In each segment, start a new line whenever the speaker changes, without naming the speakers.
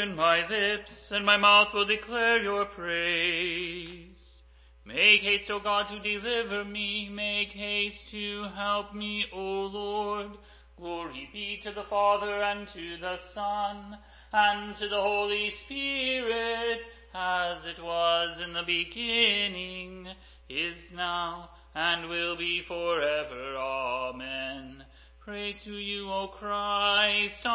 open my lips, and my mouth will declare your praise. Make haste, O God, to deliver me. Make haste to help me, O Lord. Glory be to the Father, and to the Son, and to the Holy Spirit, as it was in the beginning, is now, and will be forever. Amen. Praise to you, O Christ.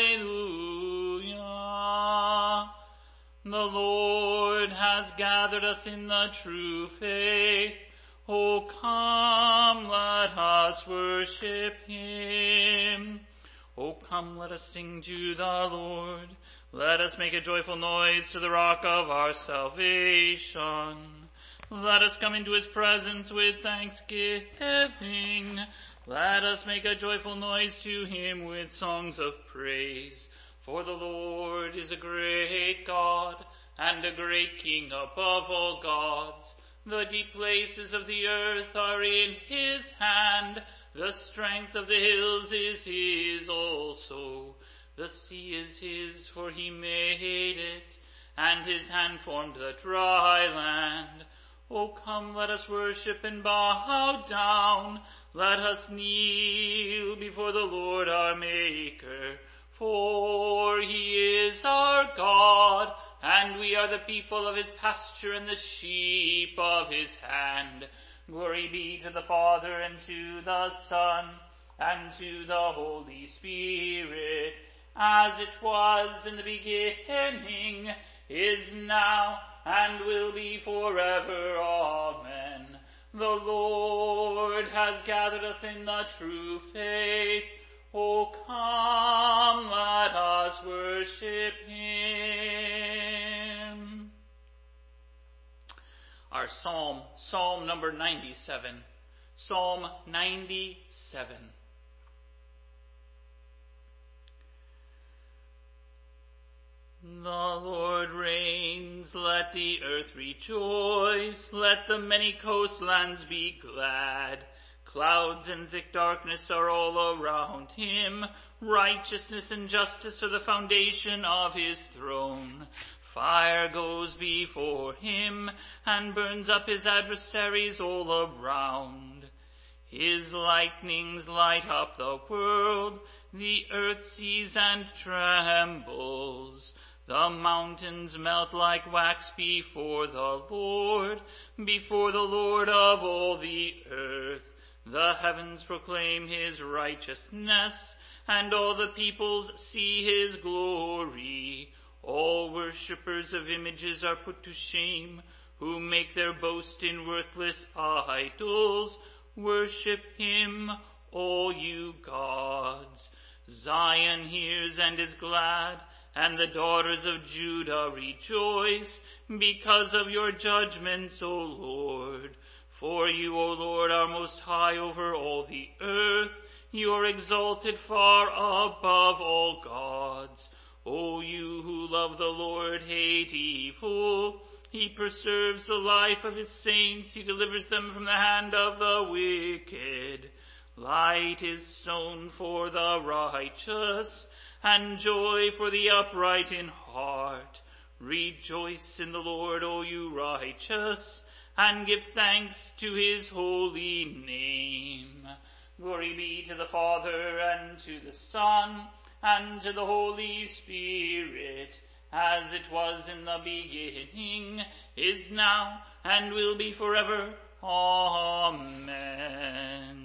Alleluia. The Lord has gathered us in the true faith. O come, let us worship him. O come, let us sing to the Lord. Let us make a joyful noise to the rock of our salvation. Let us come into his presence with thanksgiving. Let us make a joyful noise to him with songs of praise. For the Lord is a great God, and a great King above all gods. The deep places of the earth are in his hand. The strength of the hills is his also. The sea is his, for he made it, and his hand formed the dry land. O come, let us worship and bow down. Let us kneel before the Lord our Maker. For he is our God, and we are the people of his pasture and the sheep of his hand. Glory be to the Father, and to the Son, and to the Holy Spirit, as it was in the beginning, is now, and will be forever. Amen. The Lord has gathered us in the true faith. O come, let us worship him. Our Psalm number 97. Psalm 97. The Lord reigns, let the earth rejoice, let the many coastlands be glad. Clouds and thick darkness are all around him. Righteousness and justice are the foundation of his throne. Fire goes before him and burns up his adversaries all around. His lightnings light up the world. The earth sees and trembles. The mountains melt like wax before the Lord of all the earth. The heavens proclaim his righteousness, and all the peoples see his glory. All worshippers of images are put to shame, who make their boast in worthless idols. Worship him, all you gods. Zion hears and is glad, and the daughters of Judah rejoice, because of your judgments, O Lord. For you, O Lord, are most high over all the earth. You are exalted far above all gods. O you who love the Lord, hate evil. He preserves the life of his saints. He delivers them from the hand of the wicked. Light is sown for the righteous, and joy for the upright in heart. Rejoice in the Lord, O you righteous, and give thanks to his holy name. Glory be to the Father, and to the Son, and to the Holy Spirit, as it was in the beginning, is now, and will be forever. Amen.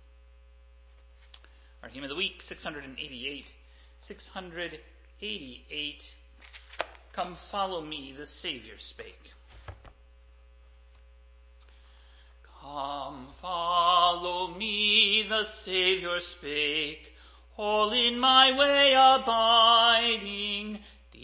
Our hymn of the week, 688. 688. Come follow me, the Savior spake. Come follow me, the Savior spake, all in my way abiding.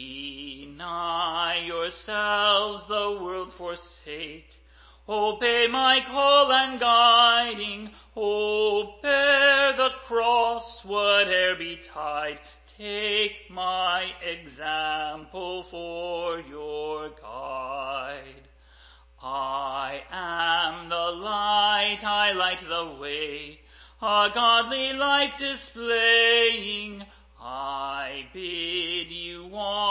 Deny yourselves, the world forsake. Obey my call and guiding. Oh, bear the cross, whate'er betide. Take my example for your guide. I am the light, I light the way, a godly life displaying. I bid you walk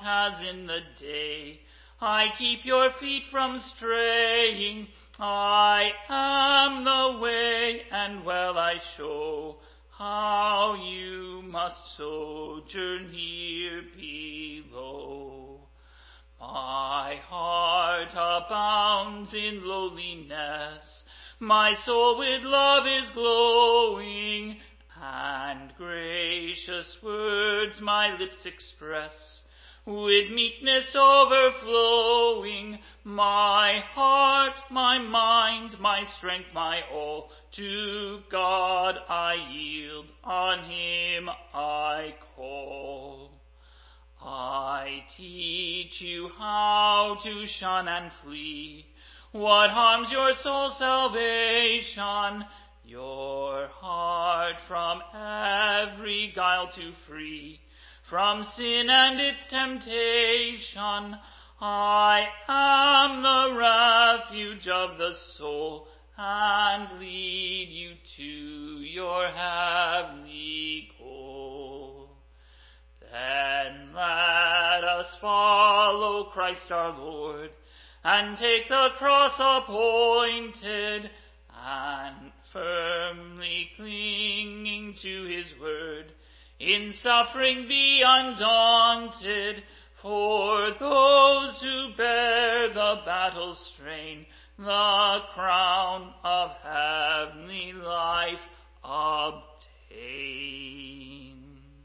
as in the day. I keep your feet from straying. I am the way, and well I show how you must sojourn here below. My heart abounds in lowliness, my soul with love is glowing, and gracious words my lips express, with meekness overflowing. My heart, my mind, my strength, my all, to God I yield, on him I call. I teach you how to shun and flee what harms your soul's salvation, your heart from every guile to free, from sin and its temptation. I am the refuge of the soul, and lead you to your heavenly goal. Then let us follow Christ our Lord, and take the cross appointed, and firmly clinging to his word, in suffering be undaunted. For those who bear the battle strain, the crown of heavenly life obtain.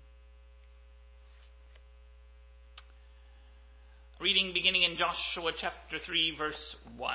Reading beginning in Joshua chapter 3, verse 1.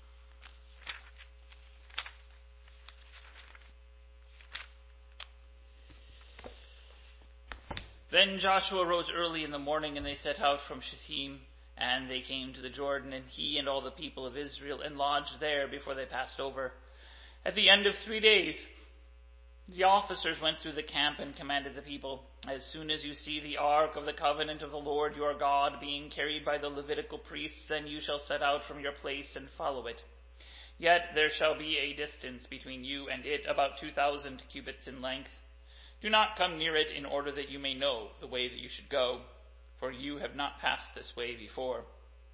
Then Joshua rose early in the morning, and they set out from Shittim, and they came to the Jordan, and he and all the people of Israel, and lodged there before they passed over. At the end of 3 days, the officers went through the camp and commanded the people, as soon as you see the ark of the covenant of the Lord your God being carried by the Levitical priests, then you shall set out from your place and follow it. Yet there shall be a distance between you and it, about 2,000 cubits in length. Do not come near it, in order that you may know the way that you should go, for you have not passed this way before.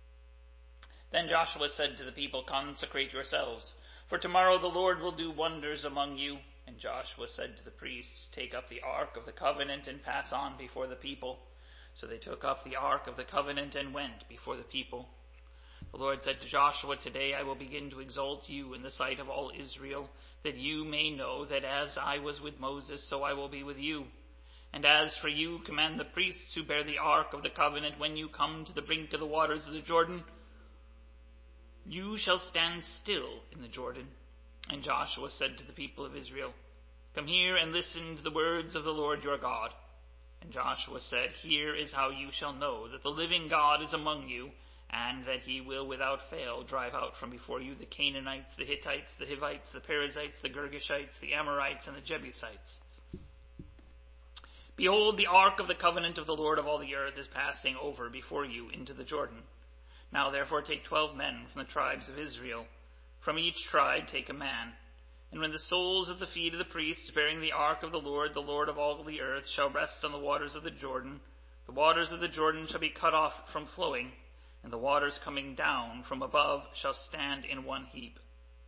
Then Joshua said to the people, consecrate yourselves, for tomorrow the Lord will do wonders among you. And Joshua said to the priests, take up the ark of the covenant and pass on before the people. So they took up the ark of the covenant and went before the people. The Lord said to Joshua, today I will begin to exalt you in the sight of all Israel, that you may know that as I was with Moses, so I will be with you. And as for you, command the priests who bear the ark of the covenant, when you come to the brink of the waters of the Jordan, you shall stand still in the Jordan. And Joshua said to the people of Israel, come here and listen to the words of the Lord your God. And Joshua said, here is how you shall know that the living God is among you, and that he will without fail drive out from before you the Canaanites, the Hittites, the Hivites, the Perizzites, the Girgashites, the Amorites, and the Jebusites. Behold, the ark of the covenant of the Lord of all the earth is passing over before you into the Jordan. Now therefore take 12 men from the tribes of Israel. From each tribe take a man. And when the soles of the feet of the priests bearing the ark of the Lord of all the earth, shall rest on the waters of the Jordan shall be cut off from flowing, and the waters coming down from above shall stand in one heap.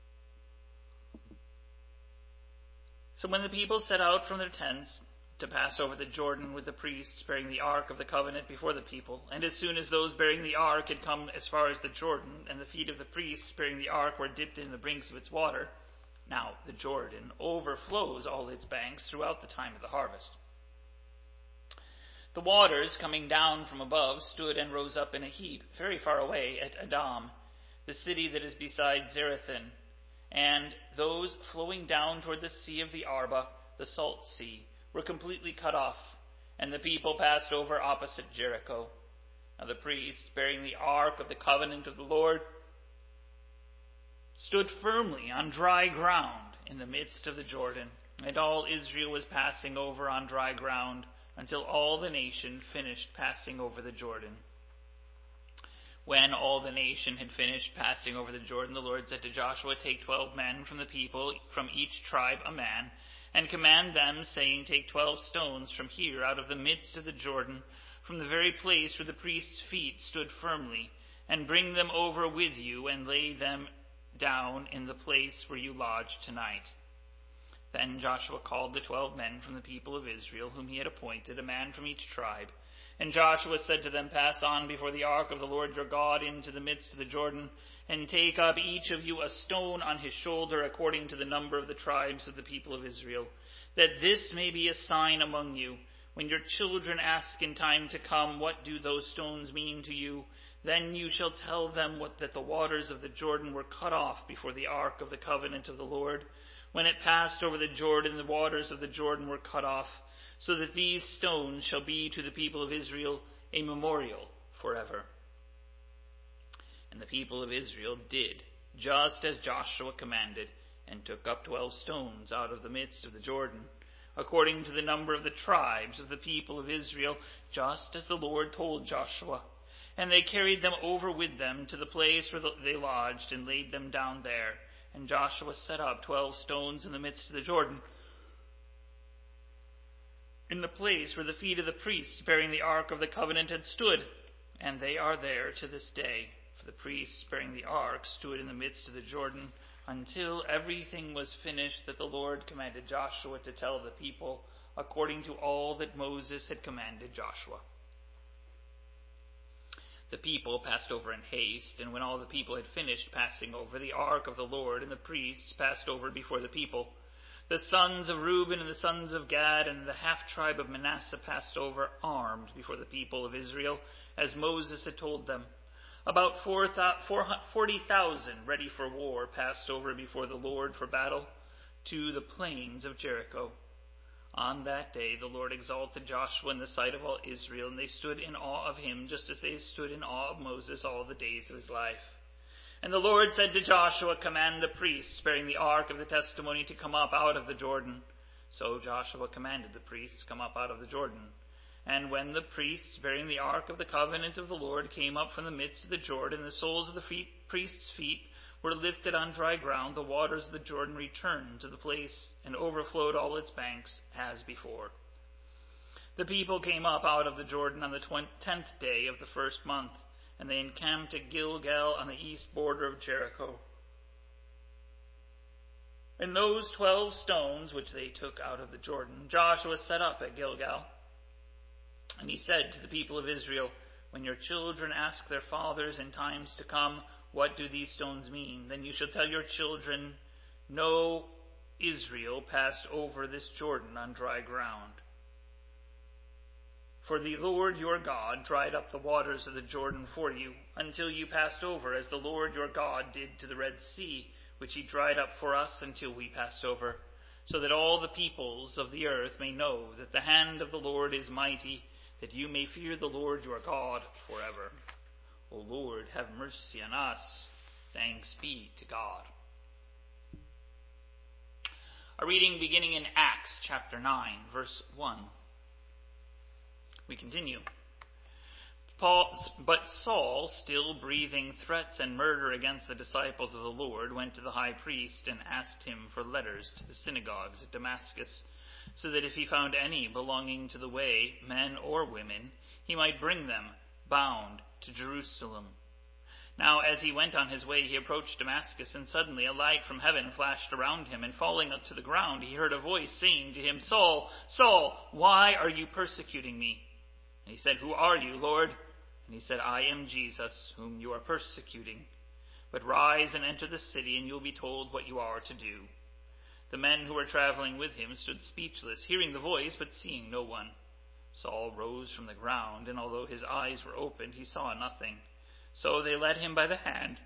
So when the people set out from their tents to pass over the Jordan with the priests bearing the ark of the covenant before the people, and as soon as those bearing the ark had come as far as the Jordan, and the feet of the priests bearing the ark were dipped in the brinks of its water, now the Jordan overflows all its banks throughout the time of the harvest. The waters coming down from above stood and rose up in a heap very far away at Adam, the city that is beside Zarethan, and those flowing down toward the sea of the Arba, the salt sea, were completely cut off, and the people passed over opposite Jericho. Now the priests, bearing the ark of the covenant of the Lord, stood firmly on dry ground in the midst of the Jordan, and all Israel was passing over on dry ground, until all the nation finished passing over the Jordan. When all the nation had finished passing over the Jordan, the Lord said to Joshua, take 12 men from the people, from each tribe a man, and command them, saying, take 12 stones from here out of the midst of the Jordan, from the very place where the priest's feet stood firmly, and bring them over with you, and lay them down in the place where you lodge tonight." Then Joshua called the 12 men from the people of Israel, whom he had appointed, a man from each tribe. And Joshua said to them, "Pass on before the ark of the Lord your God into the midst of the Jordan, and take up each of you a stone on his shoulder, according to the number of the tribes of the people of Israel, that this may be a sign among you. When your children ask in time to come, 'What do those stones mean to you?' then you shall tell them that the waters of the Jordan were cut off before the ark of the covenant of the Lord. When it passed over the Jordan, the waters of the Jordan were cut off, so that these stones shall be to the people of Israel a memorial forever." And the people of Israel did just as Joshua commanded, and took up 12 stones out of the midst of the Jordan, according to the number of the tribes of the people of Israel, just as the Lord told Joshua. And they carried them over with them to the place where they lodged, and laid them down there. And Joshua set up 12 stones in the midst of the Jordan, in the place where the feet of the priests bearing the ark of the covenant had stood. And they are there to this day. For the priests bearing the ark stood in the midst of the Jordan, until everything was finished that the Lord commanded Joshua to tell the people, according to all that Moses had commanded Joshua. The people passed over in haste, and when all the people had finished passing over, the ark of the Lord and the priests passed over before the people. The sons of Reuben and the sons of Gad and the half-tribe of Manasseh passed over armed before the people of Israel, as Moses had told them. About 40,000 ready for war passed over before the Lord for battle to the plains of Jericho. On that day the Lord exalted Joshua in the sight of all Israel, and they stood in awe of him, just as they stood in awe of Moses all the days of his life. And the Lord said to Joshua, "Command the priests bearing the ark of the testimony to come up out of the Jordan." So Joshua commanded the priests come up out of the Jordan. And when the priests bearing the ark of the covenant of the Lord came up from the midst of the Jordan, the soles of the priests' feet were lifted on dry ground, the waters of the Jordan returned to the place and overflowed all its banks as before. The people came up out of the Jordan on the 10th day of the first month, and they encamped at Gilgal on the east border of Jericho. And those 12 stones which they took out of the Jordan, Joshua set up at Gilgal. And he said to the people of Israel, "When your children ask their fathers in times to come, 'What do these stones mean?' then you shall tell your children, 'Know Israel passed over this Jordan on dry ground. For the Lord your God dried up the waters of the Jordan for you, until you passed over, as the Lord your God did to the Red Sea, which he dried up for us until we passed over, so that all the peoples of the earth may know that the hand of the Lord is mighty, that you may fear the Lord your God forever. O Lord, have mercy on us. Thanks be to God." A reading beginning in Acts chapter 9, verse 1. We continue. But Saul, still breathing threats and murder against the disciples of the Lord, went to the high priest and asked him for letters to the synagogues at Damascus, so that if he found any belonging to the way, men or women, he might bring them bound to Jerusalem. Now as he went on his way, he approached Damascus, and suddenly a light from heaven flashed around him, and falling to the ground, he heard a voice saying to him, "Saul, Saul, why are you persecuting me?" And he said, "Who are you, Lord?" And he said, "I am Jesus, whom you are persecuting. But rise and enter the city, and you will be told what you are to do." The men who were traveling with him stood speechless, hearing the voice, but seeing no one. Saul rose from the ground, and although his eyes were opened, he saw nothing. So they led him by the hand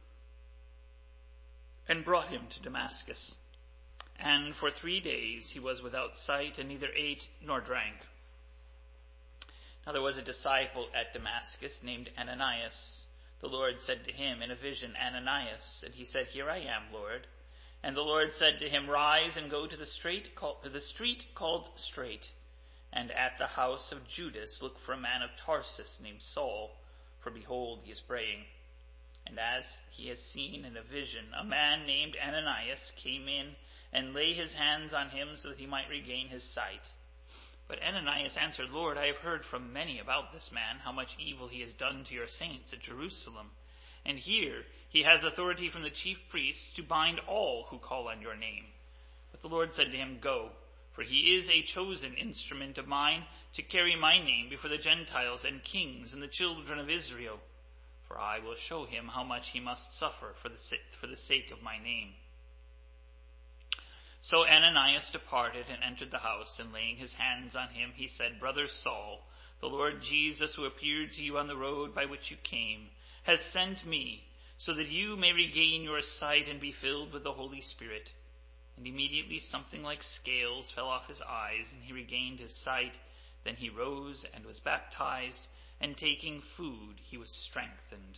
and brought him to Damascus. And for 3 days he was without sight, and neither ate nor drank. Now there was a disciple at Damascus named Ananias. The Lord said to him in a vision, "Ananias." And he said, "Here I am, Lord." And the Lord said to him, "Rise and go to the street called Straight, and at the house of Judas look for a man of Tarsus named Saul, for behold, he is praying. And as he has seen in a vision, a man named Ananias came in and laid his hands on him so that he might regain his sight. But Ananias answered, Lord, I have heard from many about this man, how much evil he has done to your saints at Jerusalem. And here he has authority from the chief priests to bind all who call on your name. But the Lord said to him, Go, for he is a chosen instrument of mine to carry my name before the Gentiles and kings and the children of Israel. For I will show him how much he must suffer for the sake of my name. So Ananias departed and entered the house, and laying his hands on him, he said, Brother Saul, the Lord Jesus, who appeared to you on the road by which you came, has sent me, so that you may regain your sight and be filled with the Holy Spirit. And immediately something like scales fell off his eyes, and he regained his sight. Then he rose and was baptized, and taking food he was strengthened.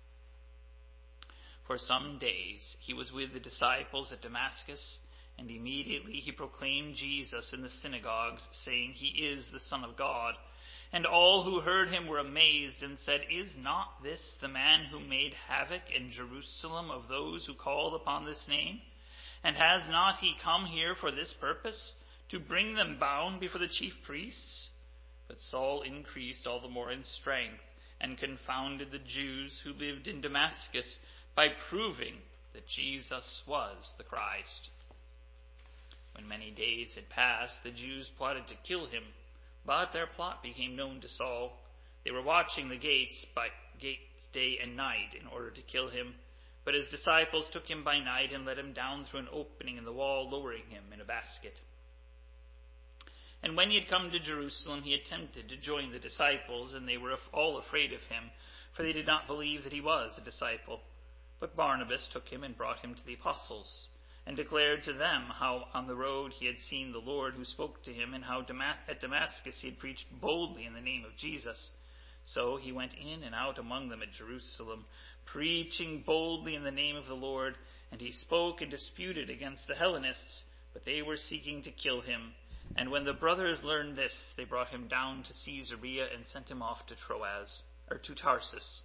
For some days he was with the disciples at Damascus, and immediately he proclaimed Jesus in the synagogues, saying, He is the Son of God. And all who heard him were amazed, and said, Is not this the man who made havoc in Jerusalem of those who called upon this name? And has not he come here for this purpose, to bring them bound before the chief priests? But Saul increased all the more in strength, and confounded the Jews who lived in Damascus, by proving that Jesus was the Christ. When many days had passed, the Jews plotted to kill him, but their plot became known to Saul. They were watching the gates day and night in order to kill him. But his disciples took him by night and let him down through an opening in the wall, lowering him in a basket. And when he had come to Jerusalem, he attempted to join the disciples, and they were all afraid of him, for they did not believe that he was a disciple. But Barnabas took him and brought him to the apostles, and declared to them how on the road he had seen the Lord who spoke to him, and how at Damascus he had preached boldly in the name of Jesus. So he went in and out among them at Jerusalem, preaching boldly in the name of the Lord, and he spoke and disputed against the Hellenists, but they were seeking to kill him. And when the brothers learned this, they brought him down to Caesarea and sent him off to Tarsus.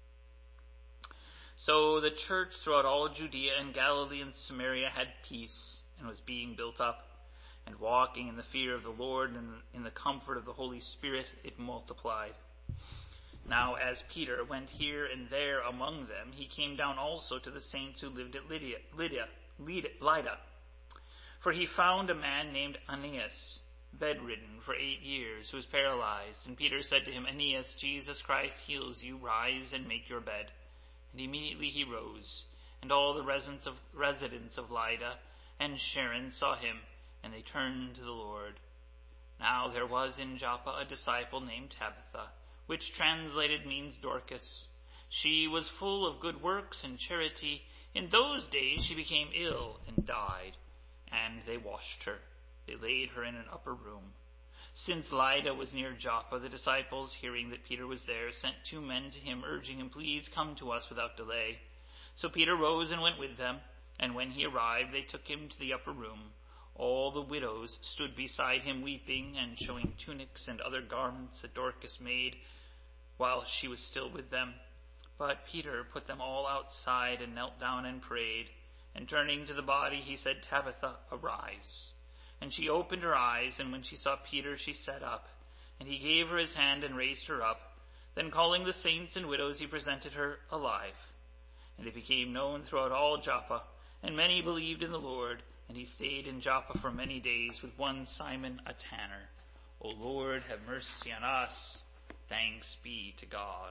So the church throughout all Judea and Galilee and Samaria had peace, and was being built up, and walking in the fear of the Lord and in the comfort of the Holy Spirit, it multiplied. Now as Peter went here and there among them, he came down also to the saints who lived at Lydda. For he found a man named Aeneas, bedridden for 8 years, who was paralyzed. And Peter said to him, Aeneas, Jesus Christ heals you. Rise and make your bed. And immediately he rose, and all the residents of Lydda and Sharon saw him, and they turned to the Lord. Now there was in Joppa a disciple named Tabitha, which translated means Dorcas. She was full of good works and charity. In those days she became ill and died, and they washed her. They laid her in an upper room. Since Lydda was near Joppa, the disciples, hearing that Peter was there, sent 2 men to him, urging him, Please come to us without delay. So Peter rose and went with them, and when he arrived, they took him to the upper room. All the widows stood beside him weeping, and showing tunics and other garments that Dorcas made while she was still with them. But Peter put them all outside and knelt down and prayed. And turning to the body, he said, Tabitha, arise. And she opened her eyes, and when she saw Peter, she sat up. And he gave her his hand and raised her up. Then calling the saints and widows, he presented her alive. And it became known throughout all Joppa, and many believed in the Lord. And he stayed in Joppa for many days with one Simon, a tanner. O Lord, have mercy on us. Thanks be to God.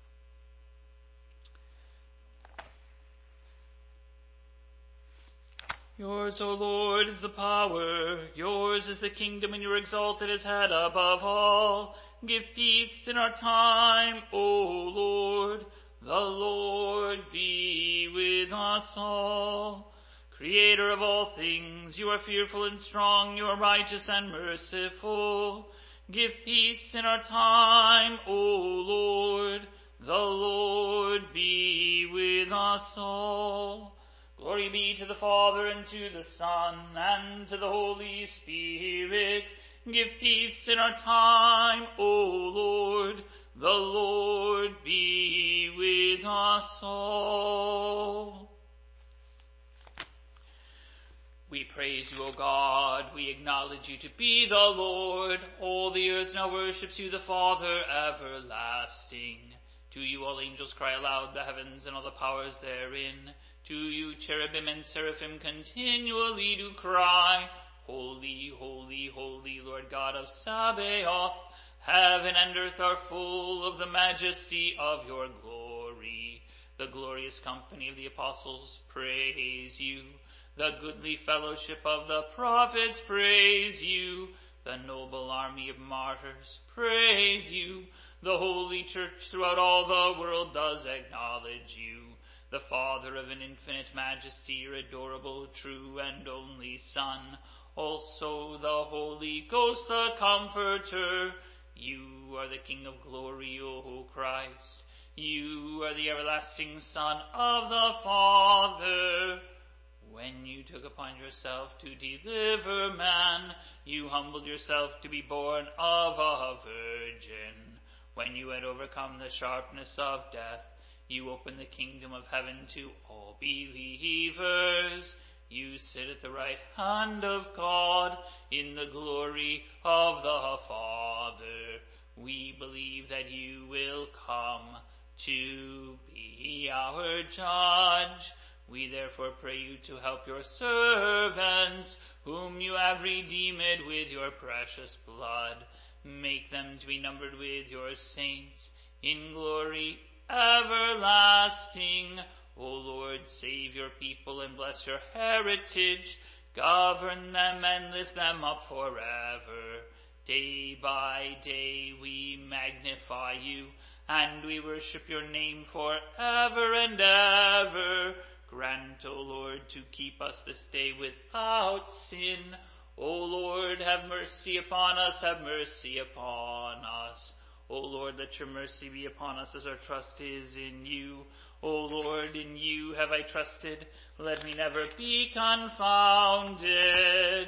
Yours, O Lord, is the power. Yours is the kingdom, and you are exalted as head above all. Give peace in our time, O Lord. The Lord be with us all. Creator of all things, you are fearful and strong. You are righteous and merciful. Give peace in our time, O Lord. The Lord be with us all. Glory be to the Father, and to the Son, and to the Holy Spirit. Give peace in our time, O Lord. The Lord be with us all. We pray praise you, O God. We acknowledge you to be the Lord. All the earth now worships you, the Father everlasting. To you all angels cry aloud, the heavens and all the powers therein. To you cherubim and seraphim continually do cry, Holy, holy, holy, Lord God of Sabaoth. Heaven and earth are full of the majesty of your glory. The glorious company of the apostles praise you. The goodly fellowship of the prophets praise you. The noble army of martyrs praise you. The holy church throughout all the world does acknowledge you. The Father of an infinite majesty, your adorable, true, and only Son. Also the Holy Ghost, the Comforter. You are the King of glory, O Christ. You are the everlasting Son of the Father. When you took upon yourself to deliver man, you humbled yourself to be born of a virgin. When you had overcome the sharpness of death, you opened the kingdom of heaven to all believers. You sit at the right hand of God in the glory of the Father. We believe that you will come to be our judge. We therefore pray you to help your servants, whom you have redeemed with your precious blood. Make them to be numbered with your saints in glory everlasting. O Lord, save your people and bless your heritage. Govern them and lift them up forever. Day by day we magnify you, and we worship your name forever and ever. Grant, O Lord, to keep us this day without sin. O Lord, have mercy upon us, have mercy upon us. O Lord, let your mercy be upon us as our trust is in you. O Lord, in you have I trusted. Let me never be confounded.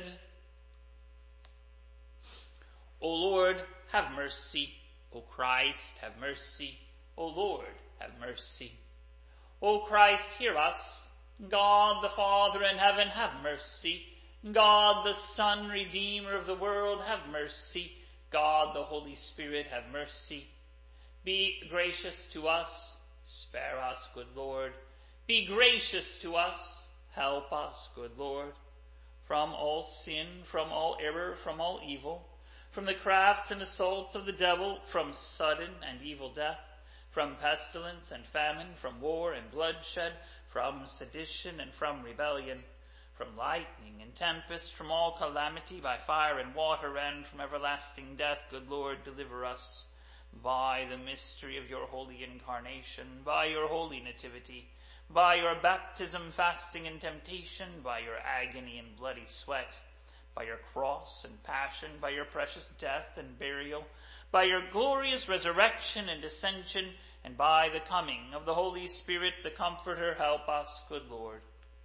O Lord, have mercy. O Christ, have mercy. O Lord, have mercy. O Christ, hear us. God the Father in heaven, have mercy. God the Son, Redeemer of the world, have mercy. God the Holy Spirit, have mercy. Be gracious to us. Spare us, good Lord. Be gracious to us. Help us, good Lord. From all sin, from all error, from all evil, from the crafts and assaults of the devil, from sudden and evil death, from pestilence and famine, from war and bloodshed, from sedition and from rebellion, from lightning and tempest, from all calamity by fire and water, and from everlasting death, good Lord, deliver us. By the mystery of your holy incarnation, by your holy nativity, by your baptism, fasting, and temptation, by your agony and bloody sweat, by your cross and passion, by your precious death and burial, by your glorious resurrection and ascension, and by the coming of the Holy Spirit, the Comforter, help us, good Lord.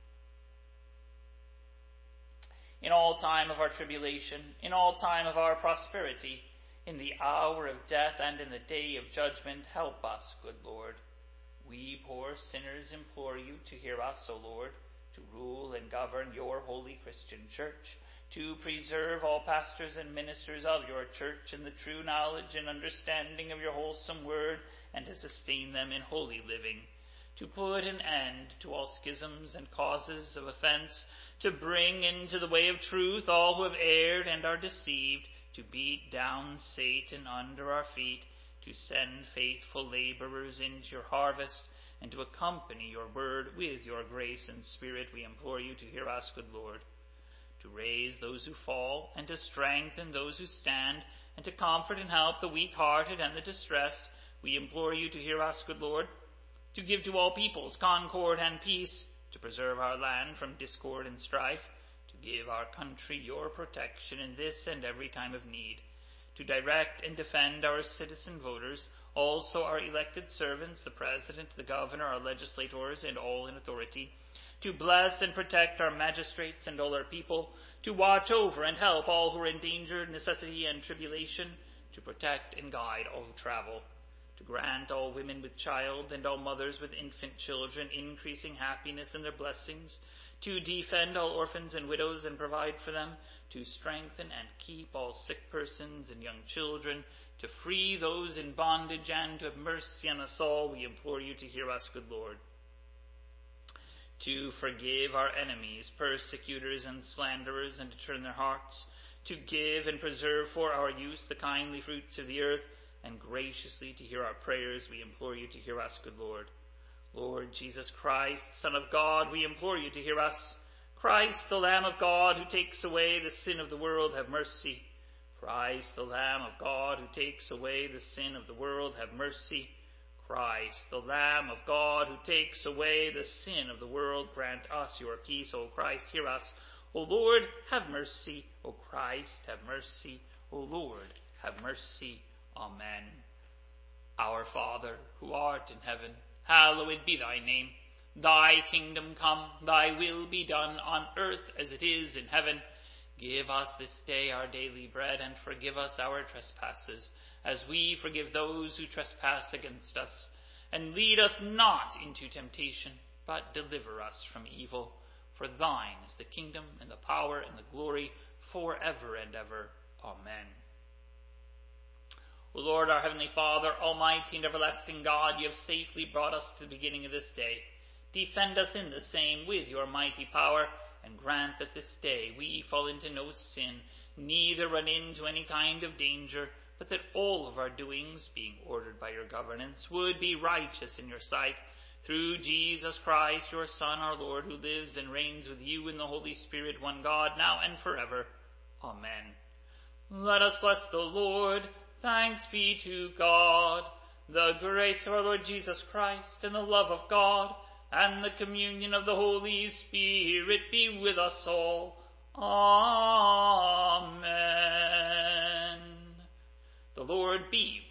In all time of our tribulation, in all time of our prosperity, in the hour of death and in the day of judgment, help us, good Lord. We poor sinners implore you to hear us, O Lord, to rule and govern your holy Christian church, to preserve all pastors and ministers of your church in the true knowledge and understanding of your wholesome word, and to sustain them in holy living, to put an end to all schisms and causes of offense, to bring into the way of truth all who have erred and are deceived, to beat down Satan under our feet, to send faithful laborers into your harvest, and to accompany your word with your grace and spirit, we implore you to hear us, good Lord. To raise those who fall, and to strengthen those who stand, and to comfort and help the weak-hearted and the distressed, we implore you to hear us, good Lord. To give to all peoples concord and peace, to preserve our land from discord and strife, to give our country your protection in this and every time of need, to direct and defend our citizen voters, also our elected servants, the President, the Governor, our legislators, and all in authority, to bless and protect our magistrates and all our people, to watch over and help all who are in danger, necessity, and tribulation, to protect and guide all who travel, to grant all women with child and all mothers with infant children increasing happiness in their blessings, to defend all orphans and widows and provide for them, to strengthen and keep all sick persons and young children, to free those in bondage, and to have mercy on us all, we implore you to hear us, good Lord. To forgive our enemies, persecutors, and slanderers, and to turn their hearts, to give and preserve for our use the kindly fruits of the earth, and graciously to hear our prayers, we implore you to hear us, good Lord. Lord Jesus Christ, Son of God, we implore you to hear us. Christ, the Lamb of God, who takes away the sin of the world, have mercy. Christ, the Lamb of God, who takes away the sin of the world, have mercy. Christ, the Lamb of God, who takes away the sin of the world, grant us your peace. O Christ, hear us. O Lord, have mercy. O Christ, have mercy. O Lord, have mercy. Amen. Our Father, who art in heaven, hallowed be thy name. Thy kingdom come, thy will be done on earth as it is in heaven. Give us this day our daily bread, and forgive us our trespasses, as we forgive those who trespass against us. And lead us not into temptation, but deliver us from evil. For thine is the kingdom, and the power, and the glory, forever and ever. Amen. O Lord, our heavenly Father, almighty and everlasting God, you have safely brought us to the beginning of this day. Defend us in the same with your mighty power, and grant that this day we fall into no sin, neither run into any kind of danger, but that all of our doings, being ordered by your governance, would be righteous in your sight. Through Jesus Christ, your Son, our Lord, who lives and reigns with you in the Holy Spirit, one God, now and forever. Amen. Let us bless the Lord. Thanks be to God. The grace of our Lord Jesus Christ, and the love of God, and the communion of the Holy Spirit be with us all. Amen. The Lord be